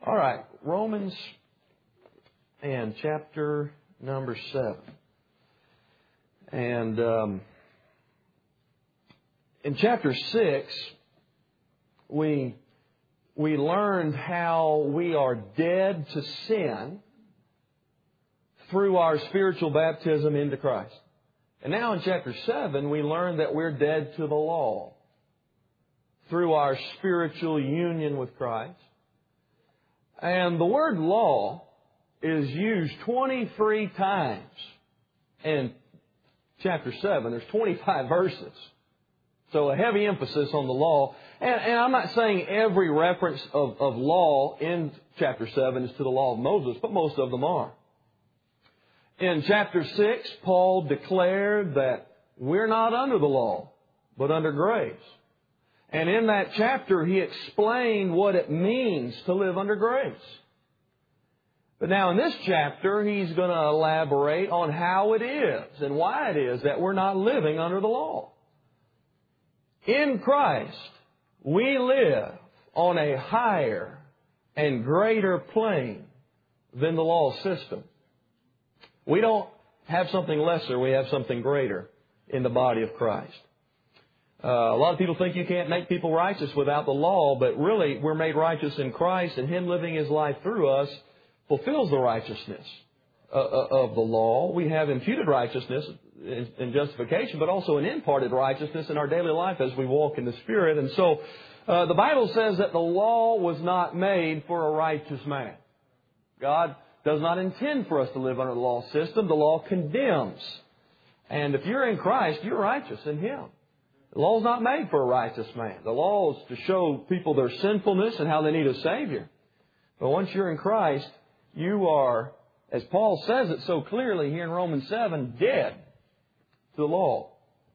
All right, Romans and chapter number 7. And in chapter 6, we learned how we are dead to sin through our spiritual baptism into Christ. And now in chapter 7, we learn that we're dead to the law through our spiritual union with Christ. And the word law is used 23 times in chapter 7. There's 25 verses. So a heavy emphasis on the law. And I'm not saying every reference of law in chapter 7 is to the law of Moses, but most of them are. In chapter 6, Paul declared that we're not under the law, but under grace. And in that chapter, he explained what it means to live under grace. But now in this chapter, he's going to elaborate on how it is and why it is that we're not living under the law. In Christ, we live on a higher and greater plane than the law system. We don't have something lesser, we have something greater in the body of Christ. A lot of people think you can't make people righteous without the law, but really we're made righteous in Christ, and Him living His life through us fulfills the righteousness of the law. We have imputed righteousness in justification, but also an imparted righteousness in our daily life as we walk in the Spirit. And so the Bible says that the law was not made for a righteous man. God does not intend for us to live under the law system. The law condemns. And if you're in Christ, you're righteous in Him. The law is not made for a righteous man. The law is to show people their sinfulness and how they need a Savior. But once you're in Christ, you are, as Paul says it so clearly here in Romans 7, dead to the law.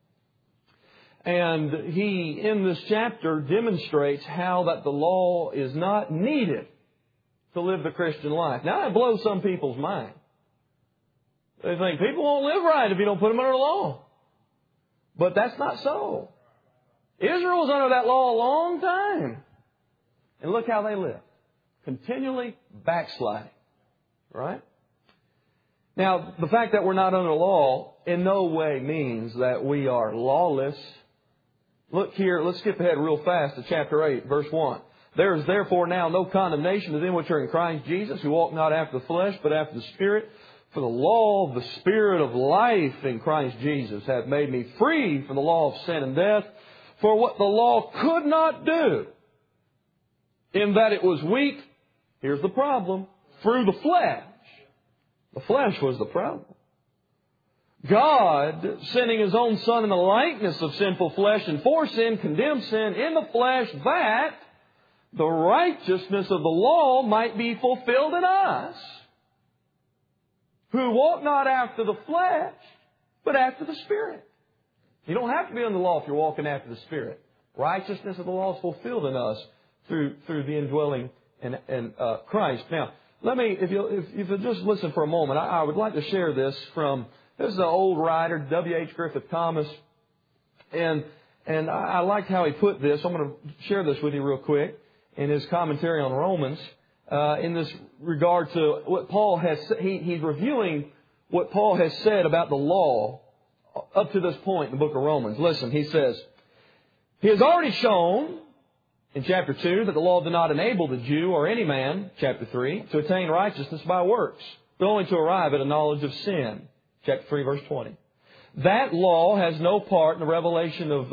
And he, in this chapter, demonstrates how that the law is not needed to live the Christian life. Now, that blows some people's mind. They think people won't live right if you don't put them under the law. But that's not so. Israel was under that law a long time. And look how they live. Continually backsliding. Right? Now, the fact that we're not under law in no way means that we are lawless. Look here, let's skip ahead real fast to chapter 8, verse 1. There is therefore now no condemnation to them which are in Christ Jesus, who walk not after the flesh, but after the Spirit. For the law of the Spirit of life in Christ Jesus hath made me free from the law of sin and death. For what the law could not do, in that it was weak, here's the problem, through the flesh. The flesh was the problem. God, sending His own Son in the likeness of sinful flesh, and for sin, condemned sin in the flesh, that the righteousness of the law might be fulfilled in us, who walk not after the flesh, but after the Spirit. You don't have to be under the law if you're walking after the Spirit. Righteousness of the law is fulfilled in us through the indwelling in Christ. Now, if you'll just listen for a moment, I would like to share this from, this is an old writer, W.H. Griffith Thomas, and I liked how he put this. I'm going to share this with you real quick in his commentary on Romans. In this regard to what Paul has, he's reviewing what Paul has said about the law up to this point in the book of Romans. Listen, he says, he has already shown in chapter 2 that the law did not enable the Jew or any man, chapter 3, to attain righteousness by works, but only to arrive at a knowledge of sin. Chapter 3, verse 20. That law has no part in the revelation of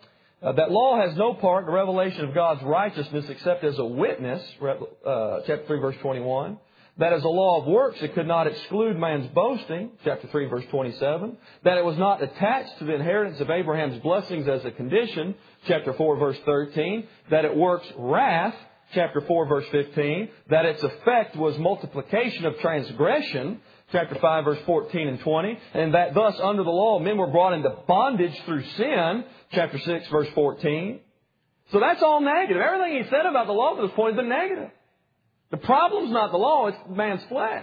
God's righteousness except as a witness, chapter 3, verse 21. That as a law of works, it could not exclude man's boasting, chapter 3, verse 27. That it was not attached to the inheritance of Abraham's blessings as a condition, chapter 4, verse 13. That it works wrath, chapter 4, verse 15. That its effect was multiplication of transgression, chapter 5, verse 14 and 20. And that thus under the law men were brought into bondage through sin, chapter 6, verse 14. So that's all negative. Everything he said about the law to this point has been negative. The problem's not the law, it's man's flesh.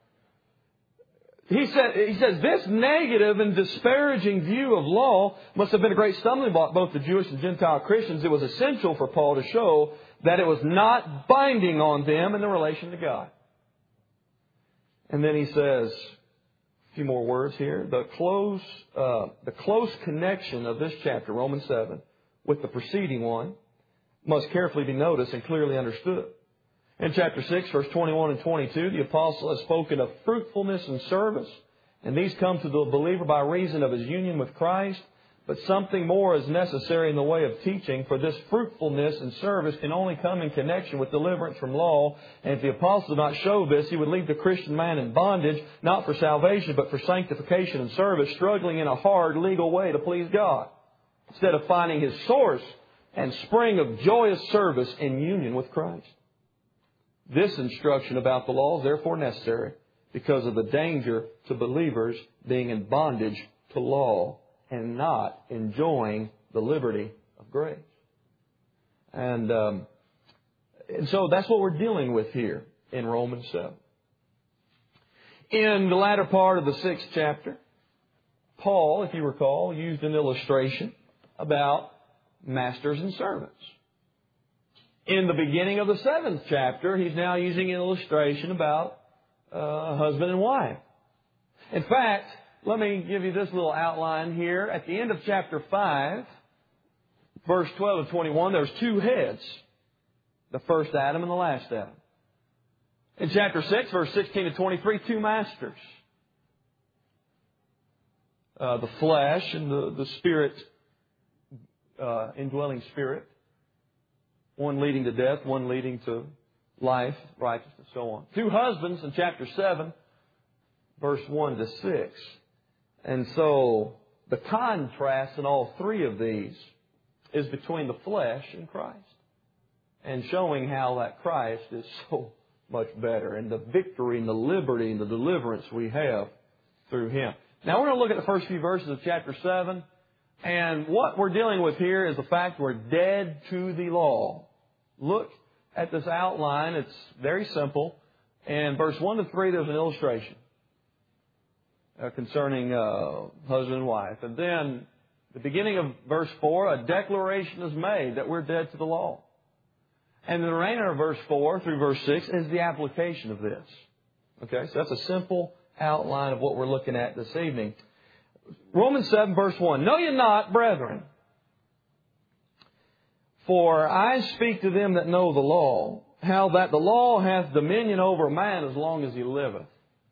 He says this negative and disparaging view of law must have been a great stumbling block both to Jewish and Gentile Christians. It was essential for Paul to show that it was not binding on them in the relation to God. And then he says, a few more words here, the close connection of this chapter, Romans 7, with the preceding one must carefully be noticed and clearly understood. In chapter 6, verse 21 and 22, the apostle has spoken of fruitfulness and service, and these come to the believer by reason of his union with Christ. But something more is necessary in the way of teaching, for this fruitfulness and service can only come in connection with deliverance from law. And if the apostle did not show this, he would leave the Christian man in bondage, not for salvation, but for sanctification and service, struggling in a hard legal way to please God, instead of finding his source and spring of joyous service in union with Christ. This instruction about the law is therefore necessary because of the danger to believers being in bondage to law and not enjoying the liberty of grace. And so that's what we're dealing with here in Romans 7. In the latter part of the 6th chapter, Paul, if you recall, used an illustration about masters and servants. In the beginning of the 7th chapter, he's now using an illustration about husband and wife. In fact, let me give you this little outline here. At the end of chapter 5, verse 12 to 21, there's two heads. The first Adam and the last Adam. In chapter 6, verse 16 to 23, two masters. The flesh and the spirit, indwelling spirit. One leading to death, one leading to life, righteousness, so on. Two husbands in chapter 7, verse 1 to 6. And so the contrast in all three of these is between the flesh and Christ, and showing how that Christ is so much better, and the victory and the liberty and the deliverance we have through Him. Now we're going to look at the first few verses of chapter 7, and what we're dealing with here is the fact we're dead to the law. Look at this outline. It's very simple. In verse 1 to 3, there's an illustration concerning husband and wife. And then, the beginning of verse 4, a declaration is made that we're dead to the law. And the remainder of verse 4 through verse 6 is the application of this. Okay, so that's a simple outline of what we're looking at this evening. Romans 7, verse 1. Know ye not, brethren, for I speak to them that know the law, how that the law hath dominion over a man as long as he liveth.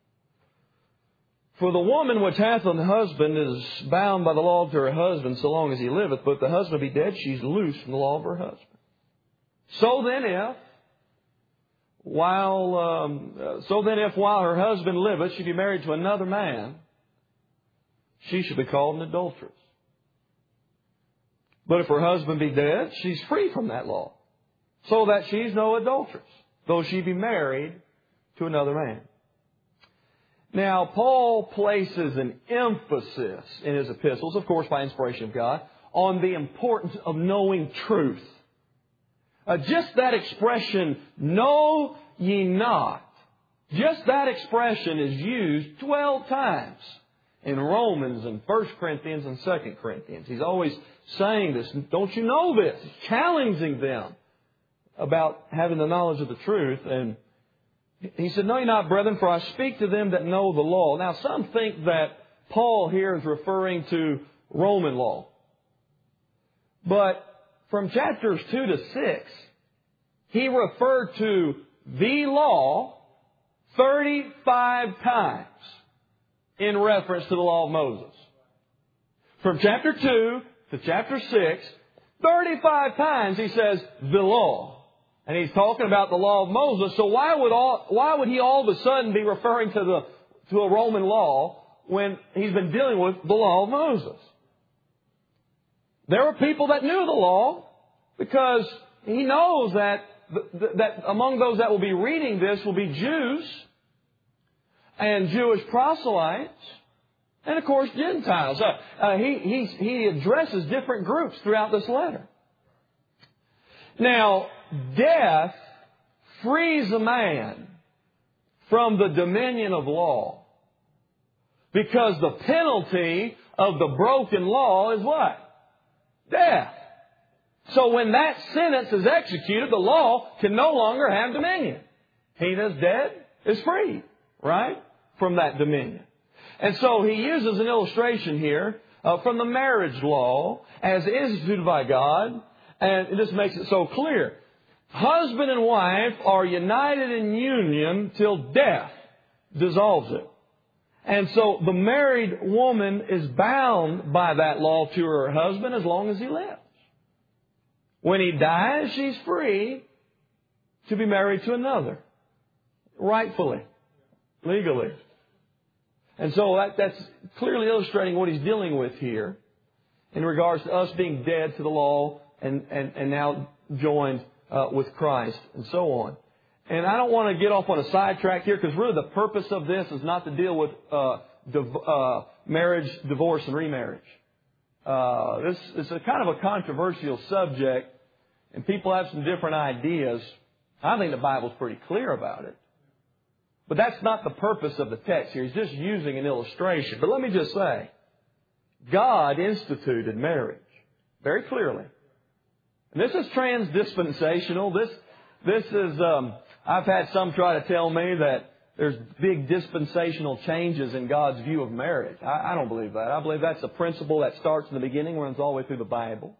For the woman which hath an husband is bound by the law to her husband so long as he liveth, but if the husband be dead, she's loose from the law of her husband. So then if while her husband liveth, she be married to another man, she should be called an adulteress. But if her husband be dead, she's free from that law, so that she's no adulteress, though she be married to another man. Now, Paul places an emphasis in his epistles, of course by inspiration of God, on the importance of knowing truth. Just that expression, know ye not, just that expression is used 12 times in Romans and 1 Corinthians and 2 Corinthians. He's always saying this. Don't you know this? He's challenging them about having the knowledge of the truth. And he said, know ye not, brethren, for I speak to them that know the law. Now, some think that Paul here is referring to Roman law. But from chapters 2 to 6, he referred to the law 35 times in reference to the law of Moses. From chapter 2 to chapter 6, 35 times he says the law. And he's talking about the law of Moses. So why would he all of a sudden be referring to a Roman law when he's been dealing with the law of Moses? There were people that knew the law, because he knows that among those that will be reading this will be Jews and Jewish proselytes, and of course Gentiles. He addresses different groups throughout this letter. Now, death frees a man from the dominion of law, because the penalty of the broken law is what? Death. So when that sentence is executed, the law can no longer have dominion. He that's dead is free, right, from that dominion. And so he uses an illustration here from the marriage law as instituted by God, and this makes it so clear. Husband and wife are united in union till death dissolves it. And so the married woman is bound by that law to her husband as long as he lives. When he dies, she's free to be married to another, rightfully, legally. And so that's clearly illustrating what he's dealing with here in regards to us being dead to the law and now joined with Christ and so on. And I don't want to get off on a sidetrack here because really the purpose of this is not to deal with marriage, divorce, and remarriage. This is a kind of a controversial subject, and people have some different ideas. I think the Bible's pretty clear about it. But that's not the purpose of the text here. He's just using an illustration. But let me just say, God instituted marriage very clearly. And this is transdispensational. This is, I've had some try to tell me that there's big dispensational changes in God's view of marriage. I don't believe that. I believe that's a principle that starts in the beginning, runs all the way through the Bible.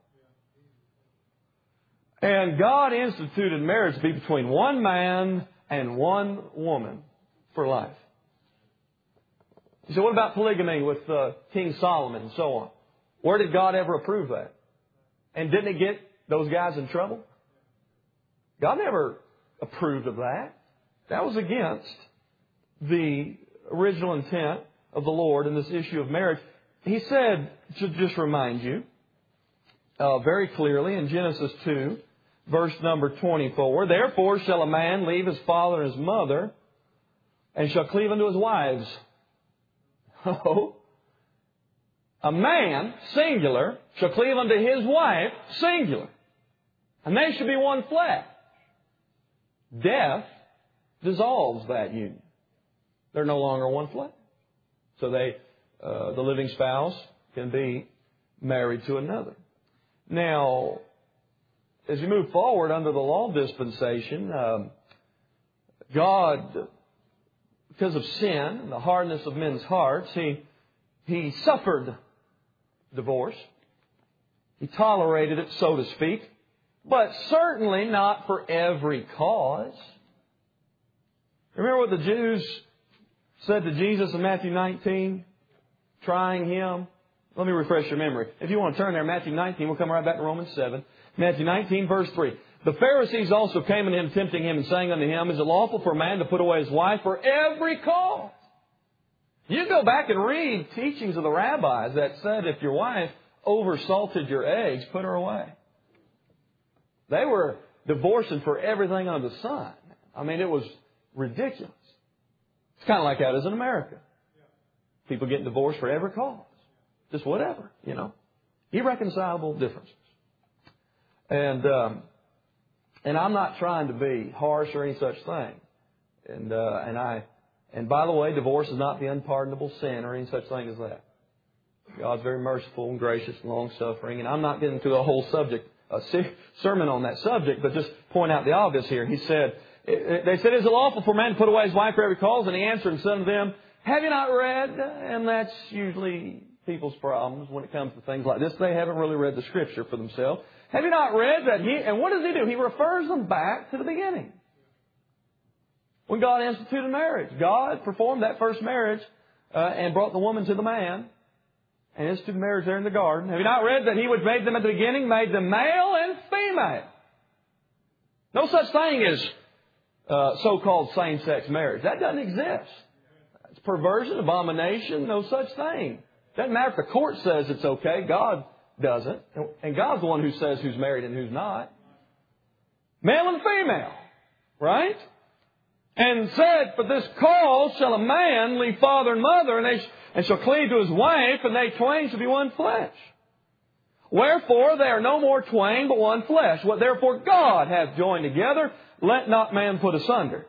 And God instituted marriage to be between one man and one woman for life. You say, what about polygamy with King Solomon and so on? Where did God ever approve that? And didn't it get those guys in trouble? God never approved of that. That was against the original intent of the Lord in this issue of marriage. He said, to just remind you, very clearly in Genesis 2, verse number 24, therefore shall a man leave his father and his mother, and shall cleave unto his wives. Oh. A man, singular, shall cleave unto his wife, singular. And they shall be one flesh. Death dissolves that union. They're no longer one flesh. So the living spouse can be married to another. Now, as you move forward under the law dispensation, God, because of sin and the hardness of men's hearts, He suffered divorce. He tolerated it, so to speak, but certainly not for every cause. Remember what the Jews said to Jesus in Matthew 19, trying Him? Let me refresh your memory. If you want to turn there, Matthew 19, we'll come right back to Romans 7. Matthew 19, verse 3. The Pharisees also came unto Him, tempting Him, and saying unto Him, is it lawful for a man to put away his wife for every cause? You go back and read teachings of the rabbis that said if your wife oversalted your eggs, put her away. They were divorcing for everything under the sun. I mean, it was ridiculous. It's kind of like that as in America. People getting divorced for every cause. Just whatever, you know. Irreconcilable differences. And I'm not trying to be harsh or any such thing. And by the way, divorce is not the unpardonable sin or any such thing as that. God's very merciful and gracious and long-suffering. And I'm not getting into a whole sermon on that subject, but just point out the obvious here. He said, they said, is it lawful for a man to put away his wife for every cause? And He answered and said to them, have you not read? And that's usually people's problems when it comes to things like this. They haven't really read the Scripture for themselves. Have you not read that and what does He do? He refers them back to the beginning. When God instituted marriage, God performed that first marriage and brought the woman to the man and instituted marriage there in the garden. Have you not read that He which made them at the beginning made them male and female? No such thing as so-called same-sex marriage. That doesn't exist. It's perversion, abomination, no such thing. Doesn't matter if the court says it's okay. God doesn't. And God's the one who says who's married and who's not. Male and female. Right? And said, for this cause shall a man leave father and mother, and shall cleave to his wife, and they twain shall be one flesh. Wherefore they are no more twain, but one flesh. What therefore God hath joined together, let not man put asunder.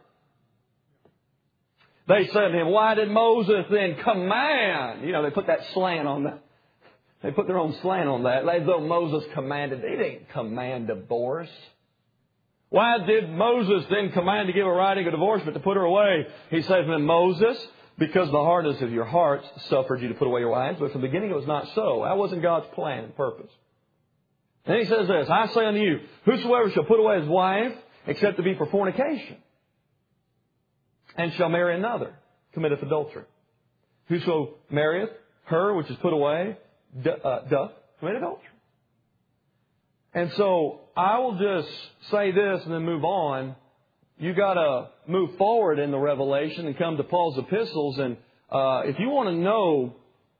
They said to him, why did Moses then command? You know, they put that slant on They put their own slant on that. As though Moses commanded. He didn't command divorce. Why did Moses then command to give a writing of divorce but to put her away? He says, then Moses, because the hardness of your hearts suffered you to put away your wives. But from the beginning it was not so. That wasn't God's plan and purpose. And he says this, I say unto you, whosoever shall put away his wife, except to be for fornication, and shall marry another, committeth adultery. Whoso marrieth her which is put away, doth commit adultery. And so I will just say this and then move on. You got to move forward in the revelation and come to Paul's epistles. And if you want to know,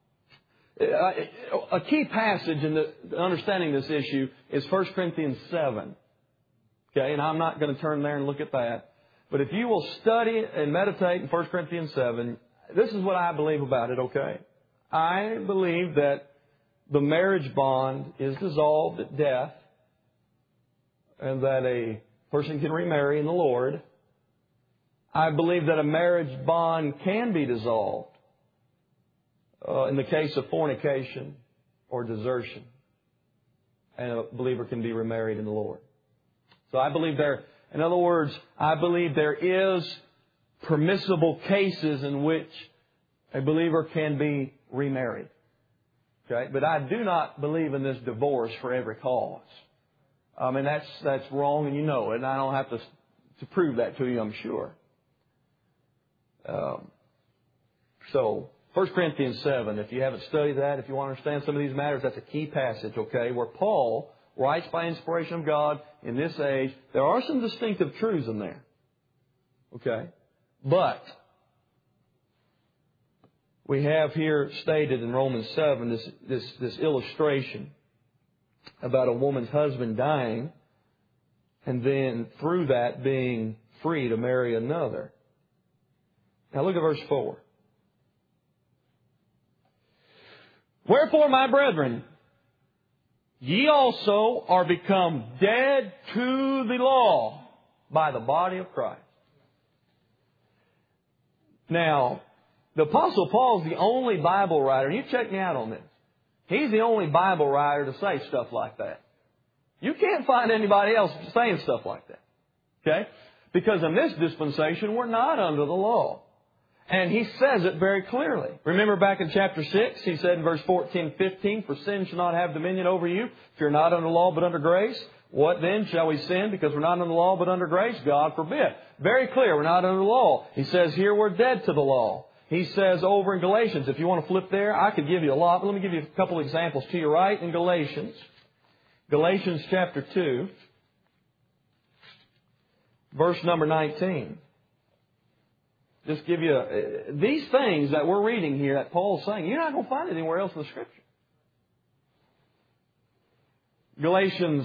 a key passage in understanding this issue is 1 Corinthians 7. Okay, and I'm not going to turn there and look at that. But if you will study and meditate in 1 Corinthians 7, this is what I believe about it, okay? I believe that the marriage bond is dissolved at death and that a person can remarry in the Lord. I believe that a marriage bond can be dissolved in the case of fornication or desertion, and a believer can be remarried in the Lord. So I believe in other words, I believe there is permissible cases in which a believer can be remarried. Okay? But I do not believe in this divorce for every cause. I mean, that's wrong and you know it, and I don't have to prove that to you, I'm sure. So, 1 Corinthians 7, if you haven't studied that, if you want to understand some of these matters, that's a key passage, okay, where Paul writes by inspiration of God in this age. There are some distinctive truths in there. Okay? But we have here stated in Romans 7 this illustration about a woman's husband dying and then through that being free to marry another. Now look at verse 4. Wherefore, my brethren, ye also are become dead to the law by the body of Christ. Now, the Apostle Paul is the only Bible writer, and you check me out on this. He's the only Bible writer to say stuff like that. You can't find anybody else saying stuff like that. Okay? Because in this dispensation, we're not under the law. And he says it very clearly. Remember back in chapter 6, he said in verse 14, 15, for sin shall not have dominion over you if you're not under law but under grace. What then? Shall we sin because we're not under the law but under grace? God forbid. Very clear, we're not under the law. He says here we're dead to the law. He says over in Galatians, if you want to flip there, I could give you a lot, but let me give you a couple examples. To your right in Galatians. Galatians chapter 2, verse number 19. Just give you these things that we're reading here that Paul's saying, you're not going to find it anywhere else in the Scripture. Galatians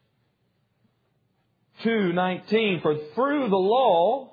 2:19, for through the law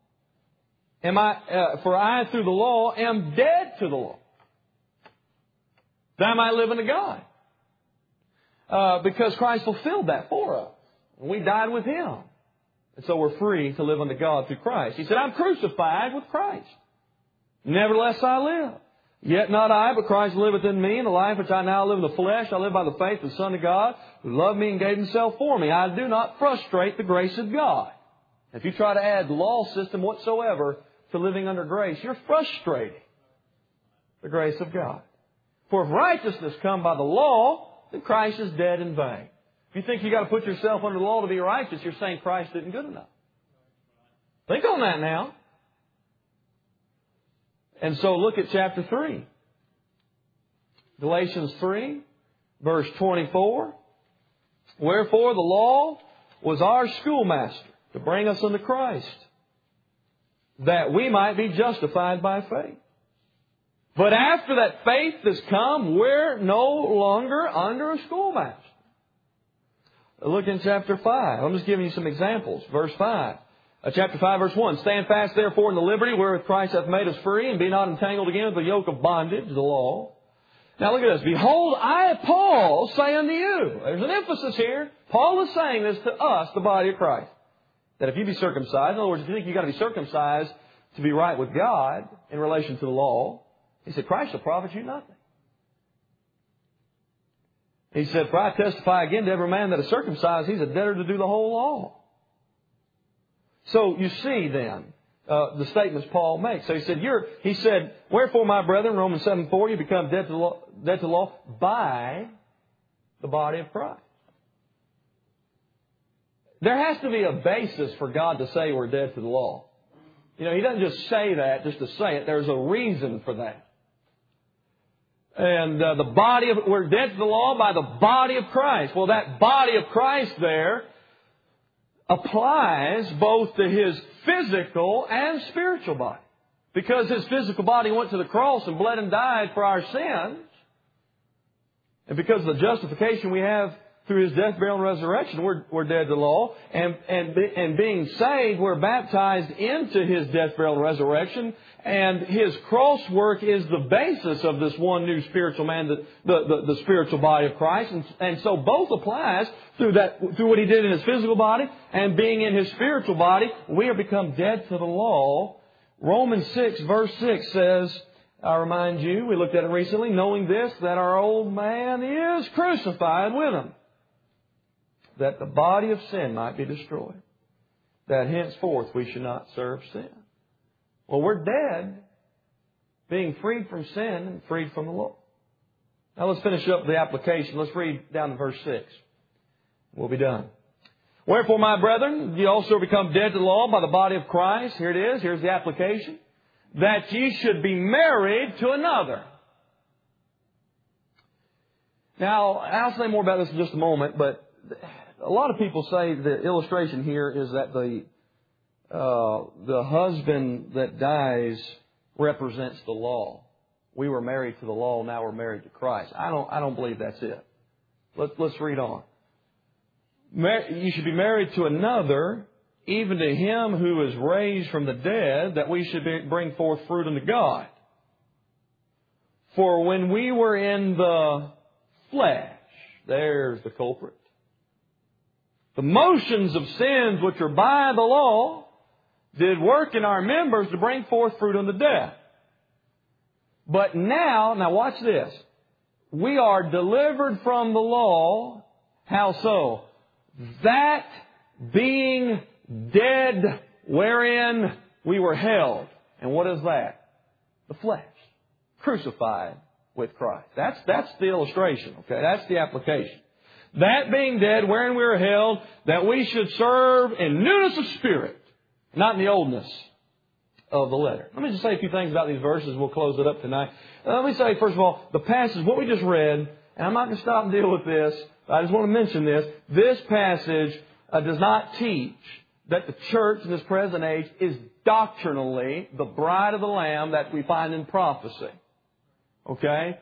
for I through the law am dead to the law, that I might live unto God. Because Christ fulfilled that for us. We died with Him. And so we're free to live unto God through Christ. He said, I'm crucified with Christ. Nevertheless I live. Yet not I, but Christ liveth in me. And the life which I now live in the flesh, I live by the faith of the Son of God, who loved me and gave Himself for me. I do not frustrate the grace of God. If you try to add law system whatsoever to living under grace, you're frustrating the grace of God. For if righteousness come by the law, then Christ is dead in vain. If you think you've got to put yourself under the law to be righteous, you're saying Christ isn't good enough. Think on that now. And so look at chapter 3. Galatians 3, verse 24. Wherefore the law was our schoolmaster to bring us unto Christ, that we might be justified by faith. But after that faith has come, we're no longer under a schoolmaster. Look in chapter 5. I'm just giving you some examples. Verse 5. Chapter 5, verse 1. Stand fast, therefore, in the liberty wherewith Christ hath made us free, and be not entangled again with the yoke of bondage, the law. Now look at this. Behold, I, Paul, say unto you. There's an emphasis here. Paul is saying this to us, the body of Christ. That if you be circumcised, in other words, if you think you've got to be circumcised to be right with God in relation to the law, he said, Christ shall profit you nothing. He said, for I testify again to every man that is circumcised, he's a debtor to do the whole law. So you see then the statements Paul makes. So he said, wherefore, my brethren, Romans 7:4, you become dead to the law by the body of Christ. There has to be a basis for God to say we're dead to the law. You know, He doesn't just say that just to say it. There's a reason for that. And we're dead to the law by the body of Christ. Well, that body of Christ there applies both to His physical and spiritual body. Because His physical body went to the cross and bled and died for our sins. And because of the justification we have through His death, burial, and resurrection, we're dead to the law. And being saved, we're baptized into His death, burial, and resurrection. And His cross work is the basis of this one new spiritual man, the spiritual body of Christ. And so both applies through what He did in His physical body and being in His spiritual body. We are become dead to the law. Romans 6 verse 6 says, I remind you, we looked at it recently, knowing this, that our old man is crucified with Him, that the body of sin might be destroyed, that henceforth we should not serve sin. Well, we're dead, being freed from sin and freed from the law. Now let's finish up the application. Let's read down to verse 6. We'll be done. Wherefore, my brethren, ye also become dead to the law by the body of Christ. Here it is. Here's the application. That ye should be married to another. Now, I'll say more about this in just a moment, but a lot of people say the illustration here is that the husband that dies represents the law. We were married to the law, now we're married to Christ. I don't believe that's it. Let's read on. You should be married to another, even to Him who is raised from the dead, that we should bring forth fruit unto God. For when we were in the flesh, there's the culprit, the motions of sins which are by the law did work in our members to bring forth fruit unto death. But now watch this. We are delivered from the law. How so? That being dead wherein we were held. And what is that? The flesh. Crucified with Christ. That's the illustration. Okay, that's the application. That being dead wherein we were held, that we should serve in newness of spirit, not in the oldness of the letter. Let me just say a few things about these verses. We'll close it up tonight. Let me say, first of all, the passage, what we just read, and I'm not going to stop and deal with this. I just want to mention this. This passage does not teach that the church in this present age is doctrinally the bride of the Lamb that we find in prophecy. Okay?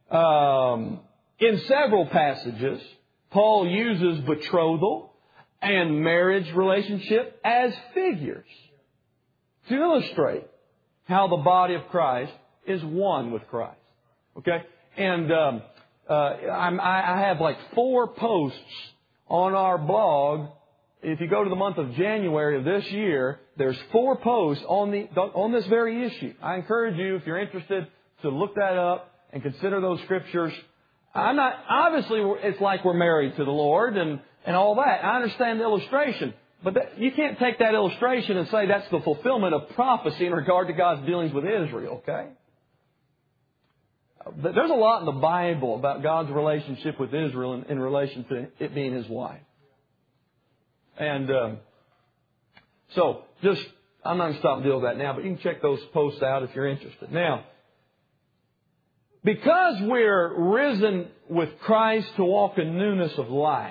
In several passages, Paul uses betrothal and marriage relationship as figures to illustrate how the body of Christ is one with Christ. Okay? And I have like 4 posts on our blog. If you go to the month of January of this year, there's 4 posts on this very issue. I encourage you, if you're interested, to look that up and consider those scriptures. Obviously, it's like we're married to the Lord and all that. I understand the illustration. But you can't take that illustration and say that's the fulfillment of prophecy in regard to God's dealings with Israel, okay? There's a lot in the Bible about God's relationship with Israel in relation to it being His wife. And so, I'm not going to stop and deal with that now, but you can check those posts out if you're interested. Now, because we're risen with Christ to walk in newness of life,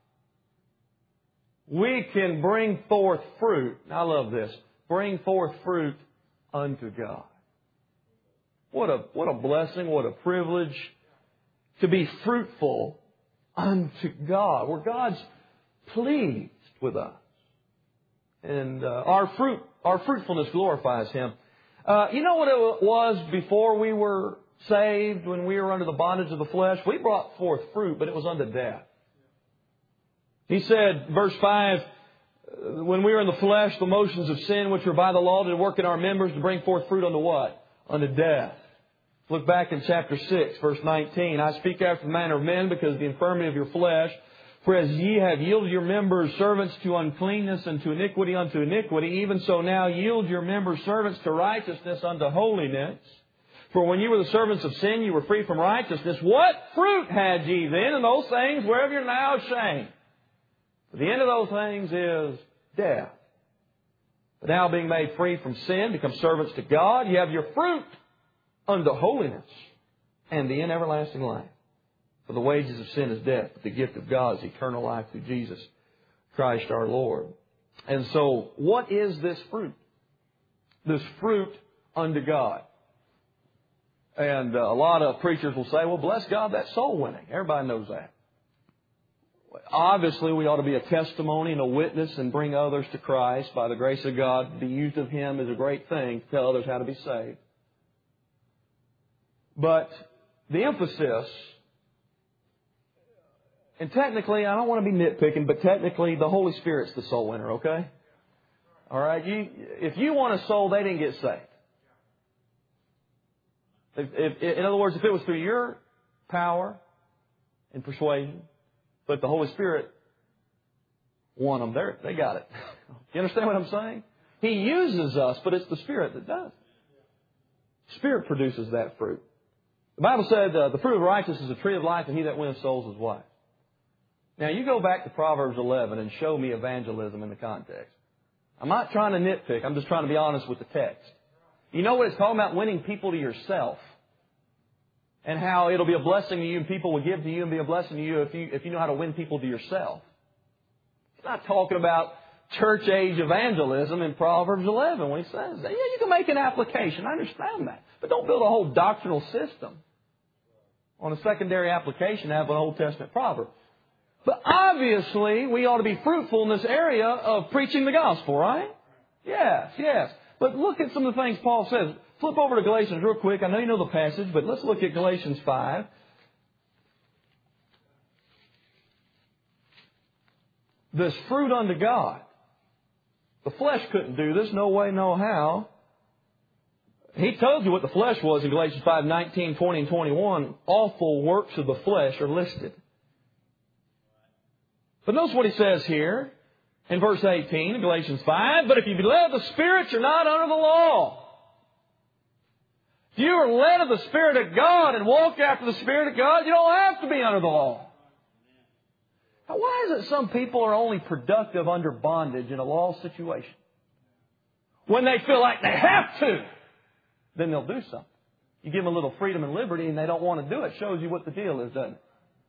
we can bring forth fruit. I love this. Bring forth fruit unto God. What a blessing, what a privilege to be fruitful unto God. Where God's pleased with us. And our fruitfulness glorifies Him. You know what it was before we were saved, when we were under the bondage of the flesh? We brought forth fruit, but it was unto death. He said, verse 5, when we were in the flesh, the motions of sin which were by the law did work in our members to bring forth fruit unto what? Unto death. Look back in chapter 6, verse 19. I speak after the manner of men because of the infirmity of your flesh. For as ye have yielded your members servants to uncleanness and to iniquity unto iniquity, even so now yield your members servants to righteousness unto holiness. For when you were the servants of sin, you were free from righteousness. What fruit had ye then in those things whereof you're now ashamed? For the end of those things is death. But now being made free from sin, become servants to God, you have your fruit unto holiness and the end everlasting life. For the wages of sin is death, but the gift of God is eternal life through Jesus Christ our Lord. And so, what is this fruit? This fruit unto God. And a lot of preachers will say, well, bless God, that's soul winning. Everybody knows that. Obviously, we ought to be a testimony and a witness and bring others to Christ by the grace of God. To be used of Him is a great thing to tell others how to be saved. But the emphasis, and technically, I don't want to be nitpicking, but technically the Holy Spirit's the soul winner, okay? All right? If you want a soul, they didn't get saved. In other words, if it was through your power and persuasion, but the Holy Spirit won them, they got it. You understand what I'm saying? He uses us, but it's the Spirit that does. Spirit produces that fruit. The Bible said the fruit of righteousness is a tree of life, and he that winneth souls is wise. Now, you go back to Proverbs 11 and show me evangelism in the context. I'm not trying to nitpick. I'm just trying to be honest with the text. You know what it's talking about? Winning people to yourself. And how it'll be a blessing to you and people will give to you and be a blessing to you if you know how to win people to yourself. It's not talking about church age evangelism in Proverbs 11 when he says that. Yeah, you can make an application. I understand that. But don't build a whole doctrinal system on a secondary application to have an Old Testament proverb. But obviously, we ought to be fruitful in this area of preaching the gospel, right? Yes, yes. But look at some of the things Paul says. Flip over to Galatians real quick. I know you know the passage, but let's look at Galatians 5. This fruit unto God. The flesh couldn't do this. No way, no how. He told you what the flesh was in Galatians 5, 19, 20, and 21. Awful works of the flesh are listed. But notice what he says here in verse 18 in Galatians 5. But if you be led of the Spirit, you're not under the law. If you are led of the Spirit of God and walk after the Spirit of God, you don't have to be under the law. Now, why is it some people are only productive under bondage in a law situation? When they feel like they have to, then they'll do something. You give them a little freedom and liberty and they don't want to do it. Shows you what the deal is, doesn't it?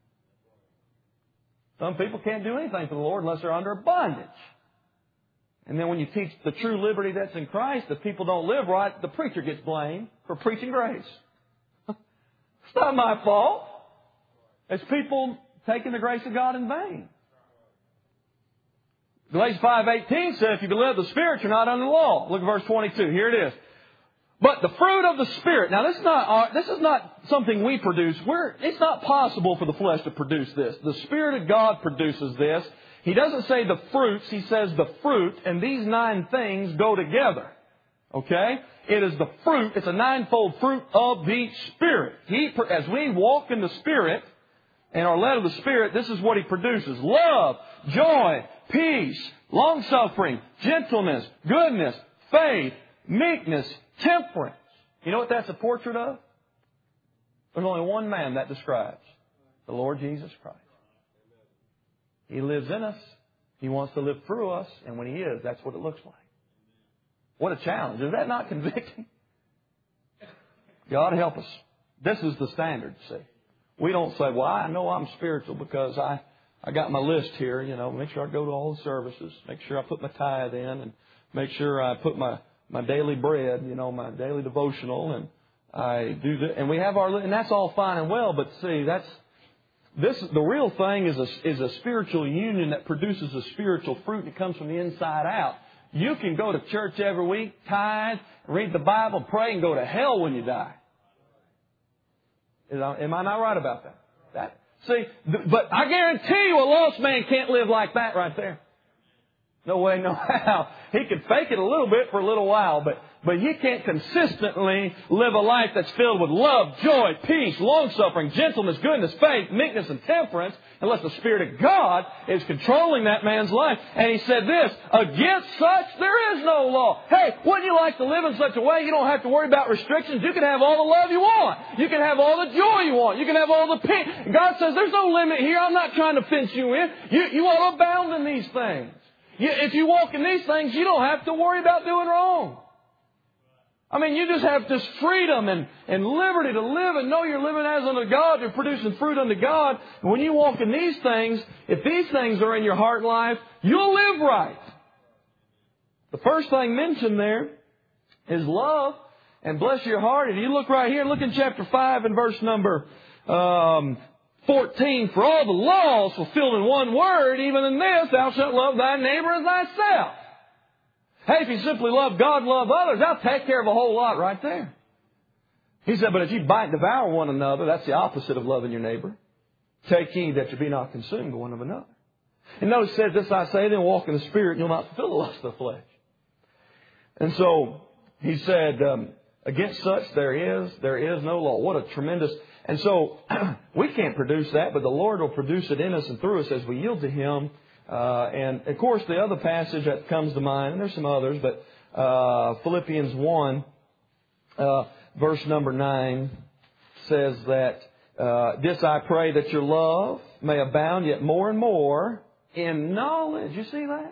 Some people can't do anything for the Lord unless they're under bondage. And then when you teach the true liberty that's in Christ, if people don't live right, the preacher gets blamed for preaching grace. It's not my fault. It's people taking the grace of God in vain. Galatians 5:18 says, if you be led of the Spirit, you're not under the law. Look at verse 22. Here it is. But the fruit of the Spirit. Now, this is not something we produce. It's not possible for the flesh to produce this. The Spirit of God produces this. He doesn't say the fruits. He says the fruit. And these 9 things go together. Okay? It is the fruit. It's a 9-fold fruit of the Spirit. As we walk in the Spirit and are led of the Spirit, this is what He produces. Love, joy, peace, long-suffering, gentleness, goodness, faith, meekness, temperance. You know what that's a portrait of? There's only one man that describes. The Lord Jesus Christ. He lives in us. He wants to live through us. And when He is, that's what it looks like. What a challenge. Is that not convicting? God help us. This is the standard, see. We don't say, well, I know I'm spiritual because I got my list here. You know, make sure I go to all the services. Make sure I put my tithe in. And make sure I put my daily bread, you know, my daily devotional. And I do that. And we have and that's all fine and well. But see, the real thing is a spiritual union that produces a spiritual fruit that comes from the inside out. You can go to church every week, tithe, read the Bible, pray, and go to hell when you die. Am I not right about that? See, but I guarantee you a lost man can't live like that right there. No way, no how. He could fake it a little bit for a little while, but you can't consistently live a life that's filled with love, joy, peace, long-suffering, gentleness, goodness, faith, meekness, and temperance unless the Spirit of God is controlling that man's life. And he said this, against such there is no law. Hey, wouldn't you like to live in such a way you don't have to worry about restrictions? You can have all the love you want. You can have all the joy you want. You can have all the peace. God says there's no limit here. I'm not trying to fence you in. You ought to abound in these things. If you walk in these things, you don't have to worry about doing wrong. I mean, you just have this freedom and liberty to live and know you're living as unto God. You're producing fruit unto God. And when you walk in these things, if these things are in your heart and life, you'll live right. The first thing mentioned there is love and bless your heart. And you look right here, look in chapter 5 and verse number 14, for all the laws fulfilled in one word, even in this, thou shalt love thy neighbor as thyself. Hey, if you simply love God, love others, that'll take care of a whole lot right there. He said, but if you bite and devour one another, that's the opposite of loving your neighbor. Take heed that you be not consumed one of another. And notice it says, this I say, then walk in the Spirit, and you'll not fulfill the lust of the flesh. And so, he said, against such there is no law. What a tremendous... And so, we can't produce that, but the Lord will produce it in us and through us as we yield to Him. And, of course, the other passage that comes to mind, and there's some others, but Philippians 1, verse number 9, says that, this I pray that your love may abound yet more and more in knowledge. You see that?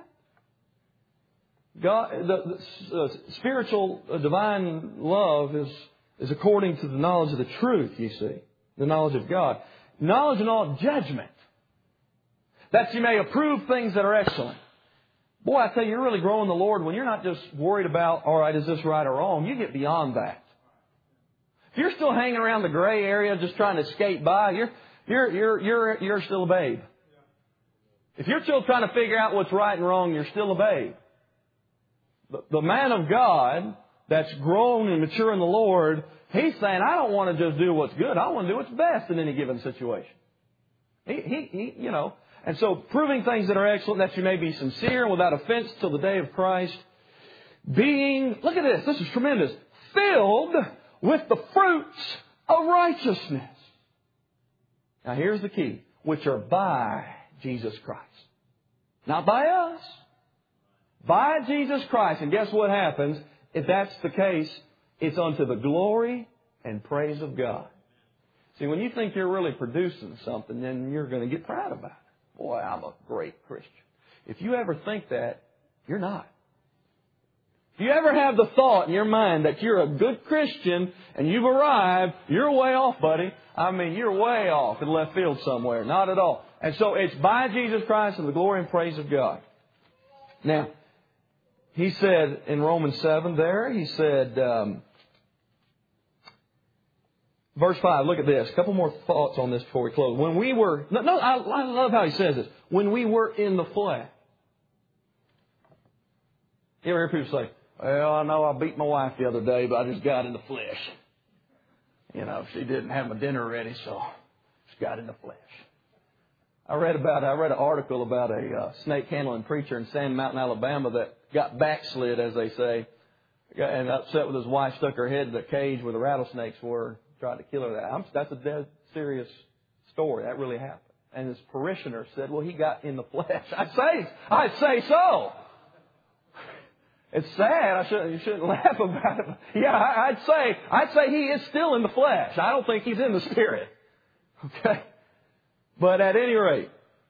God, the spiritual, divine love is according to the knowledge of the truth, you see. The knowledge of God. Knowledge and all judgment. That you may approve things that are excellent. Boy, I tell you, you're really growing the Lord when you're not just worried about, all right, is this right or wrong? You get beyond that. If you're still hanging around the gray area just trying to skate by, you're still a babe. If you're still trying to figure out what's right and wrong, you're still a babe. The man of God that's grown and mature in the Lord, he's saying, I don't want to just do what's good. I want to do what's best in any given situation. You know. And so proving things that are excellent, that you may be sincere and without offense till the day of Christ. Being, look at this is tremendous, filled with the fruits of righteousness. Now here's the key, which are by Jesus Christ. Not by us. By Jesus Christ. And guess what happens? If that's the case, it's unto the glory and praise of God. See, when you think you're really producing something, then you're going to get proud about it. Boy, I'm a great Christian. If you ever think that, you're not. If you ever have the thought in your mind that you're a good Christian and you've arrived, you're way off, buddy. I mean, you're way off in left field somewhere. Not at all. And so it's by Jesus Christ and the glory and praise of God. Now, he said in Romans 7 there, he said, verse 5, look at this. A couple more thoughts on this before we close. When we were, I love how he says this. When we were in the flesh. You ever hear people say, well, I know I beat my wife the other day, but I just got in the flesh. You know, she didn't have my dinner ready, so just got in the flesh. I read an article about a snake handling preacher in Sand Mountain, Alabama that got backslid, as they say, and upset with his wife, stuck her head in the cage where the rattlesnakes were, tried to kill her. That's a dead serious story. That really happened. And his parishioner said, well, he got in the flesh. I'd say so. It's sad. You shouldn't laugh about it. Yeah, I'd say he is still in the flesh. I don't think he's in the spirit. Okay? But at any rate,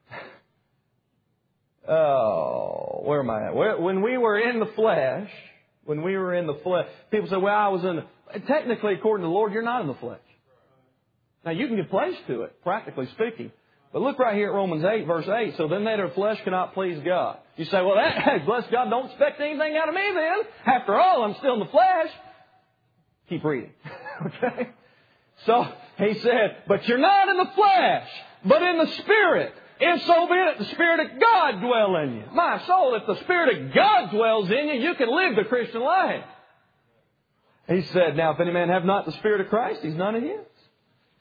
where am I at? When we were in the flesh, people say, well, I was in the... Technically, according to the Lord, you're not in the flesh. Now, you can give place to it, practically speaking. But look right here at Romans 8, verse 8. So then they that are flesh cannot please God. You say, well, hey, bless God, don't expect anything out of me then. After all, I'm still in the flesh. Keep reading. Okay? So he said, but you're not in the flesh, but in the Spirit. If so be it, the Spirit of God dwell in you. My soul, if the Spirit of God dwells in you, you can live the Christian life. He said, now if any man have not the Spirit of Christ, he's none of his.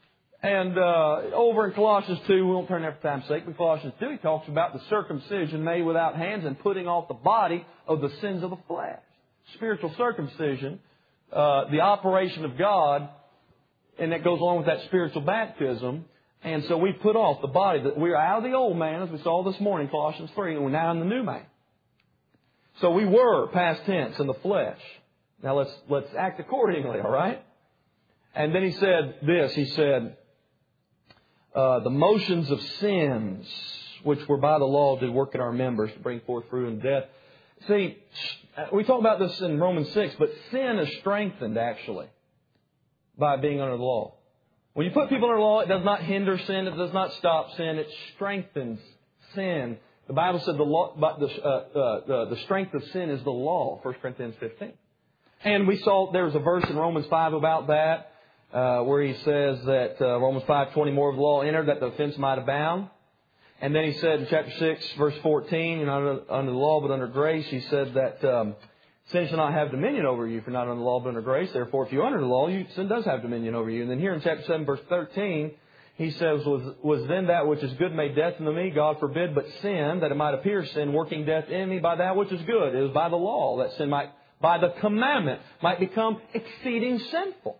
And over in Colossians 2, we won't turn there for time's sake, but Colossians 2, he talks about the circumcision made without hands and putting off the body of the sins of the flesh. Spiritual circumcision, the operation of God, and that goes along with that spiritual baptism. And so we put off the body. We're out of the old man, as we saw this morning, Colossians 3, and we're now in the new man. So we were, past tense, in the flesh. Now let's act accordingly, all right? And then he said this, he said, the motions of sins, which were by the law, did work in our members to bring forth fruit and death. See, we talk about this in Romans 6, but sin is strengthened, actually, by being under the law. When you put people under the law, it does not hinder sin, it does not stop sin, it strengthens sin. The Bible said the strength of sin is the law, 1 Corinthians 15. And we saw there's a verse in Romans 5 about that, where he says that Romans 5:20, more of the law entered that the offense might abound. And then he said in chapter 6, verse 14, you're not under the law but under grace, he said that sin shall not have dominion over you if you're not under the law but under grace. Therefore, if you're under the law, sin does have dominion over you. And then here in chapter 7, verse 13, he says, was then that which is good made death unto me? God forbid, but sin, that it might appear sin, working death in me by that which is good. It was by the law that sin might, by the commandment, might become exceeding sinful.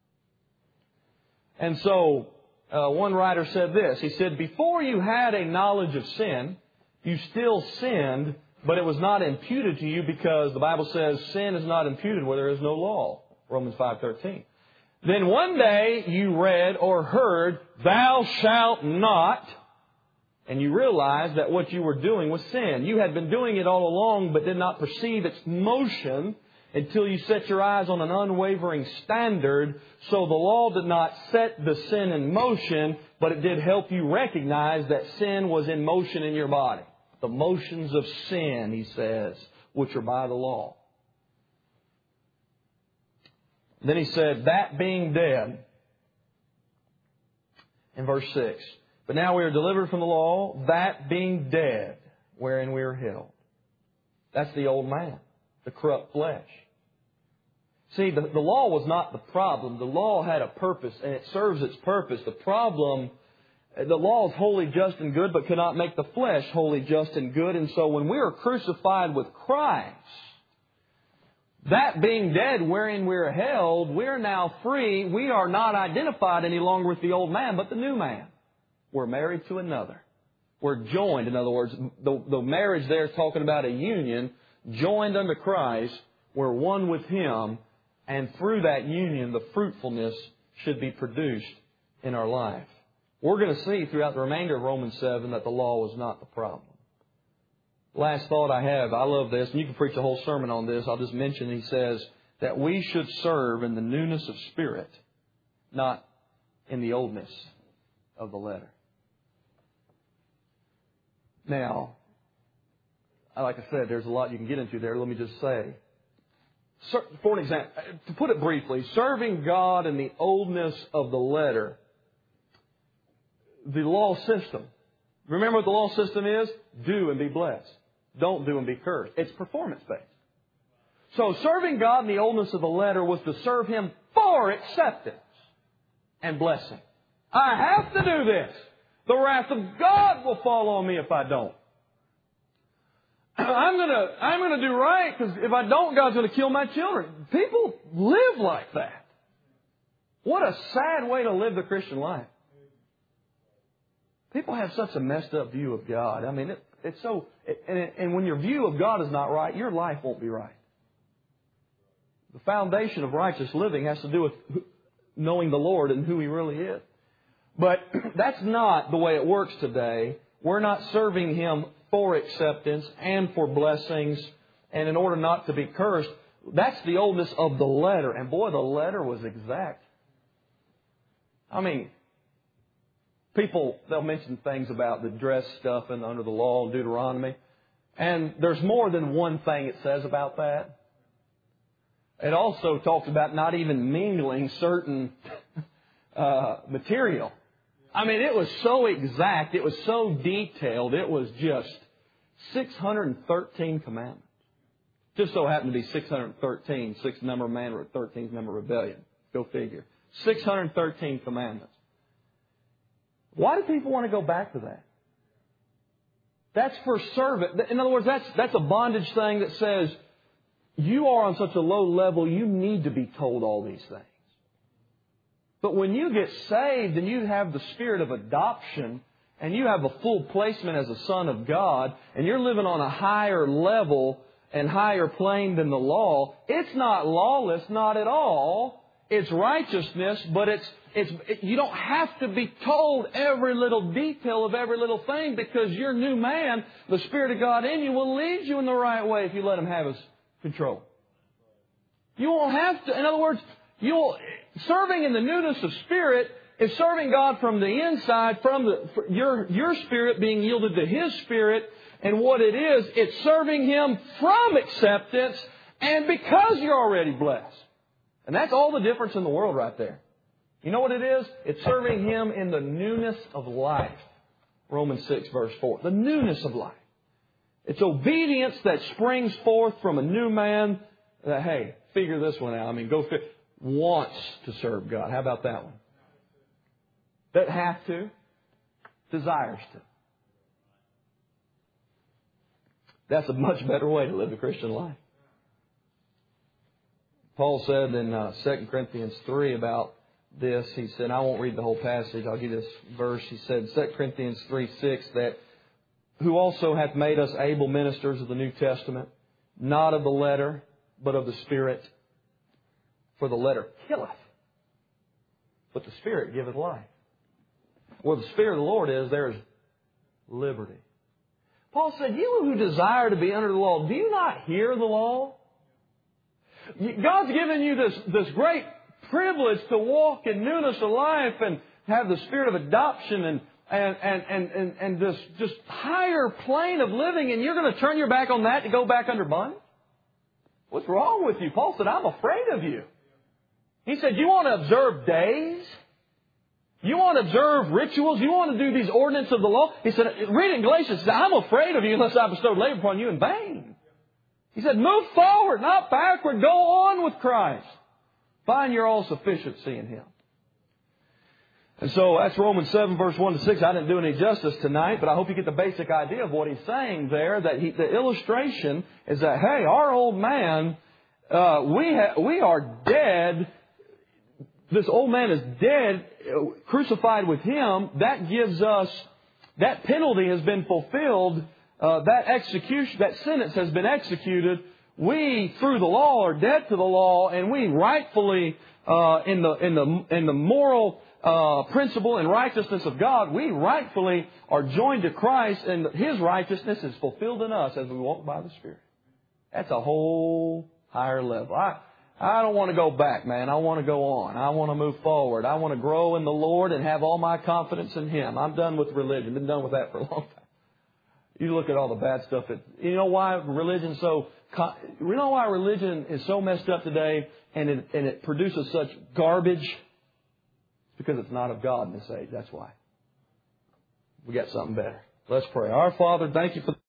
And so, one writer said this. He said, before you had a knowledge of sin, you still sinned, but it was not imputed to you because the Bible says sin is not imputed where there is no law. Romans 5:13. Then one day you read or heard, thou shalt not, and you realized that what you were doing was sin. You had been doing it all along, but did not perceive its motion until you set your eyes on an unwavering standard. So the law did not set the sin in motion, but it did help you recognize that sin was in motion in your body. The motions of sin, he says, which are by the law. Then he said, that being dead, in verse 6, but now we are delivered from the law, that being dead, wherein we are held. That's the old man, the corrupt flesh. See, the law was not the problem. The law had a purpose, and it serves its purpose. The problem, the law is holy, just, and good, but cannot make the flesh holy, just, and good. And so when we are crucified with Christ, that being dead wherein we are held, we are now free. We are not identified any longer with the old man, but the new man. We're married to another. We're joined. In other words, the marriage there is talking about a union, joined unto Christ. We're one with Him. And through that union, the fruitfulness should be produced in our life. We're going to see throughout the remainder of Romans 7 that the law was not the problem. Last thought I have, I love this, and you can preach a whole sermon on this. I'll just mention, he says that we should serve in the newness of spirit, not in the oldness of the letter. Now, like I said, there's a lot you can get into there. Let me just say, for an example, to put it briefly, serving God in the oldness of the letter, the law system. Remember what the law system is? Do and be blessed. Don't do and be cursed. It's performance-based. So serving God in the oldness of the letter was to serve Him for acceptance and blessing. I have to do this. The wrath of God will fall on me if I don't. I'm gonna do right because if I don't, God's going to kill my children. People live like that. What a sad way to live the Christian life. People have such a messed up view of God. I mean, it's so... And when your view of God is not right, your life won't be right. The foundation of righteous living has to do with knowing the Lord and who He really is. But that's not the way it works today. We're not serving Him for acceptance and for blessings and in order not to be cursed. That's the oldness of the letter. And boy, the letter was exact. I mean... People, they'll mention things about the dress stuff and under the law and Deuteronomy. And there's more than one thing it says about that. It also talks about not even mingling certain material. I mean, it was so exact. It was so detailed. It was just 613 commandments. Just so happened to be 613. 6th number of man, 13th number of rebellion. Go figure. 613 commandments. Why do people want to go back to that? That's for servant. In other words, that's a bondage thing that says you are on such a low level, you need to be told all these things. But when you get saved and you have the spirit of adoption and you have a full placement as a son of God and you're living on a higher level and higher plane than the law, it's not lawless, not at all. It's righteousness, but you don't have to be told every little detail of every little thing, because your new man, the Spirit of God in you, will lead you in the right way if you let Him have His control. You won't have to. In other words, serving in the newness of spirit is serving God from the inside, your spirit being yielded to His Spirit. And what it is, it's serving Him from acceptance and because you're already blessed. And that's all the difference in the world right there. You know what it is? It's serving Him in the newness of life. Romans 6 verse 4. The newness of life. It's obedience that springs forth from a new man that, hey, figure this one out. Wants to serve God. How about that one? Doesn't have to. Desires to. That's a much better way to live the Christian life. Paul said in 2 Corinthians 3 about this, he said, I won't read the whole passage, I'll give you this verse. He said, 2 Corinthians 3:6, that who also hath made us able ministers of the New Testament, not of the letter, but of the Spirit. For the letter killeth, but the Spirit giveth life. Where the Spirit of the Lord is, there is liberty. Paul said, you who desire to be under the law, do you not hear the law? God's given you this great privilege to walk in newness of life and have the spirit of adoption and this just higher plane of living, and you're going to turn your back on that to go back under bondage? What's wrong with you? Paul said, I'm afraid of you. He said, you want to observe days? You want to observe rituals? You want to do these ordinances of the law? He said, read in Galatians, he said, I'm afraid of you unless I bestowed labor upon you in vain. He said, move forward, not backward. Go on with Christ. Find your all sufficiency in Him. And so that's Romans 7 verse 1 to 6. I didn't do any justice tonight, but I hope you get the basic idea of what he's saying there. That the illustration is that, hey, our old man, we are dead. This old man is dead, crucified with Him. That gives us, that penalty has been fulfilled. That sentence has been executed. We, through the law, are dead to the law, and we rightfully, in the moral principle and righteousness of God, we rightfully are joined to Christ, and His righteousness is fulfilled in us as we walk by the Spirit. That's a whole higher level. I don't want to go back, man. I want to go on. I want to move forward. I want to grow in the Lord and have all my confidence in Him. I'm done with religion. Been done with that for a long time. You look at all the bad stuff. You know why religion is so messed up today, and it produces such garbage? It's because it's not of God in this age. That's why. We got something better. Let's pray. Our Father, thank You for